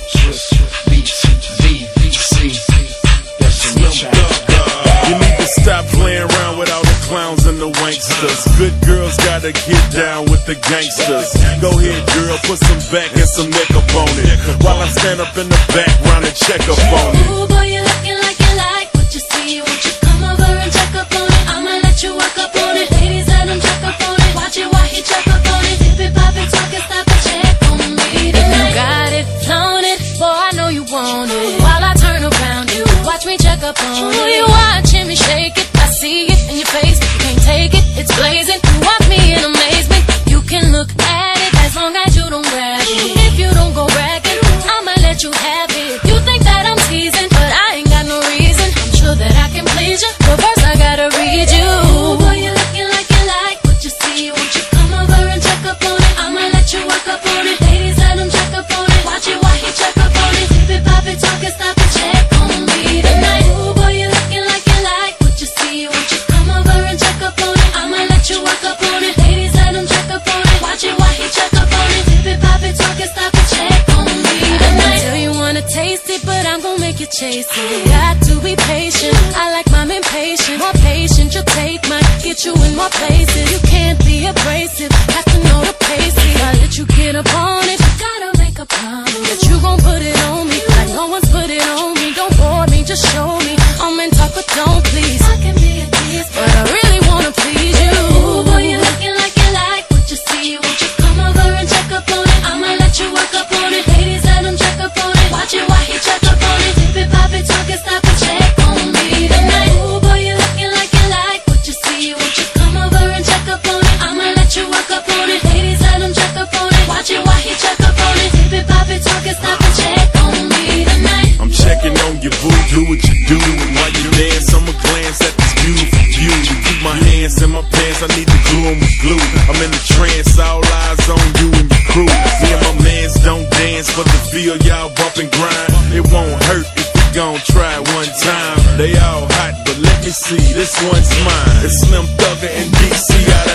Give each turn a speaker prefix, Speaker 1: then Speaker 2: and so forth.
Speaker 1: You need to stop playing around with all the clowns and the wanksters. Good girls gotta get down with the gangsters. Go ahead, girl, put some back and some neck up on it, while I stand up in the background and check up on it.
Speaker 2: Ooh, boy, you looking like you like what you see. Won't you come over and check up on it? I'ma let you work up on it. Ladies, let him check up on it. Watch it while he check up on it. Dip it, pop it, talk it, stop and check on me. If you got it, flown it, boy, I know you want it. While I turn around, you watch me check up on it. You watching me shake it, I see it in your face. You can't take it, it's blazing. You watch me in amazement. You can look at it as long as you don't grab it. If you don't go bragging, I'ma let you have it. You think that I'm teasing, but I ain't got no reason. I'm sure that I can please you, but first I gotta read you. Ooh, boy, you looking like you like what you see. Won't you come over and check up on it? I'ma let you work up on it. Ladies, let him check up on it. Watch it while he check up on it. Dip it, pop it, talk it, stop and check on me tonight. Ooh, boy, you looking like you like what you see. Won't you come over and check up on it? I'ma let you work up on it. Ladies, let him check up on it. Watch it while he check up on it. Dip it, pop it, talk it, stop and check on me tonight. I tell you wanna taste it, but I'm gon' make you chase it. Got to be patient. I like mine impatient. More patient, you'll take mine. Get you in more places. You can't be abrasive. Have to know the pace. I let you get up on it. You gotta make a promise that you gon' put it on me like no one's put it on me. Don't bore me, just show me. I'm in talk, but don't please. I can be a tease, but I really wanna please you. Ooh, boy, you looking like you like what you see. Won't you come over and check up on it? I'ma let you work up on it. Ladies, let him check up on it. Watch it while he check up on it. Dip it, pop it, talk it, stop and check on me tonight. Ooh, boy, you looking like you like what you see. Won't you come over and check up on it? I'ma let you work up on it. Ladies, let him check up on it. Watch it while he check up on it. Dip it, pop it, talk it, stop and check on me tonight.
Speaker 1: I'm checking on your boo, do what you do. And while you dance, I'ma glance at this beautiful view. Keep my hands in my pants, I need to glue 'em with glue. I'm in the trance, all eyes on you and your crew. Me and my mans don't dance, but the feel y'all bump and grind. It won't hurt if we gon' try it one time. They all hot, but let me see, this one's mine. It's Slim Thugger and DC out